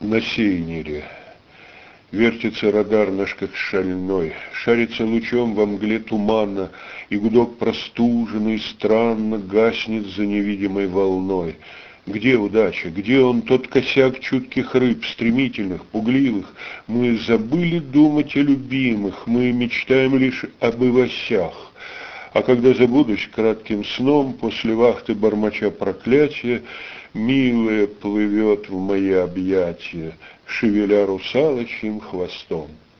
На сейнере. Вертится радар наш, как шальной, шарится лучом во мгле тумана, и гудок простуженный странно гаснет за невидимой волной. Где удача? Где он, тот косяк чутких рыб, стремительных, пугливых? Мы забыли думать о любимых, мы мечтаем лишь об ивасях. А когда забудусь кратким сном, после вахты бормоча проклятия, милая плывет в мои объятия, шевеля русалочьим хвостом.